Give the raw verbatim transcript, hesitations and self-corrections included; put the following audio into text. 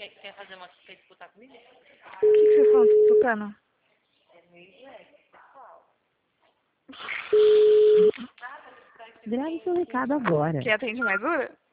Quer, quer fazer uma... Quer disputar comigo? O que, que vocês estão disputando? É meio inglês, pessoal. Grave seu recado agora. Quem atende mais dura?